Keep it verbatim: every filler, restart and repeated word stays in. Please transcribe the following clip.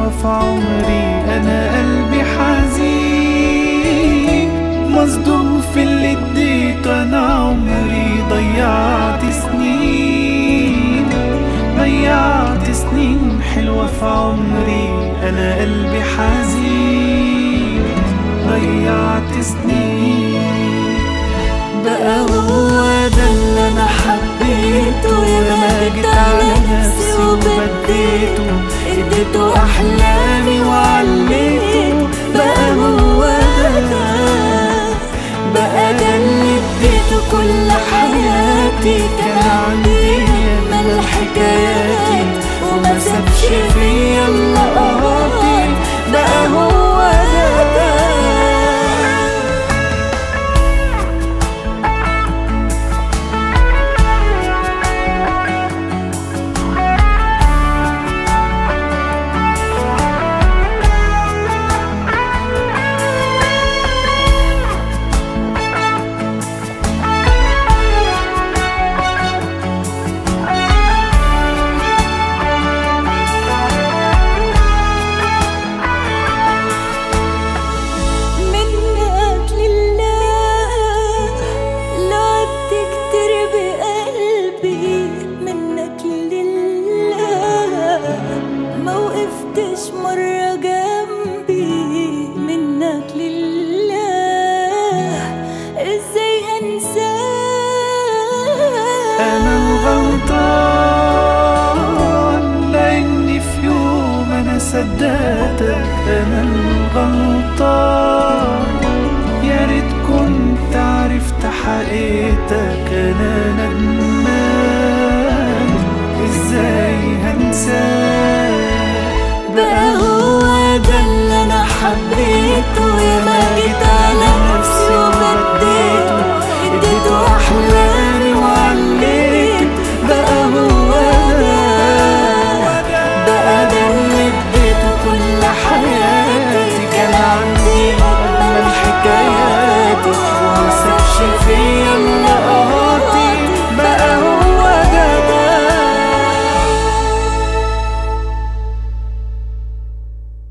حلوة في عمري، أنا قلبي حزين مصدوم في اللي اديته. أنا عمري ضيعت سنين ضيعت سنين حلوة في عمري، أنا قلبي حزين ضيعت سنين. بقى هو ده اللي انا حبيته، يا ما جيت على نفسي وبديته، اديته احلامي وعليته. بقى هو ده بقى ده اللي اديته كل حياتي، كان عندي اجمل حكاياتي وما سابش فيا الا قهاتي. بقى هو ده مرة جنبي منك لله، ازاي انساك؟ أنا الغلطان لأني في يوم أنا صدقتك، أنا الغلطان يا ريت كنت عرفت حقيقتك. أنا ندمان ازاي هنساك. بقى هو ده اللي انا حبيته، يا ما جيت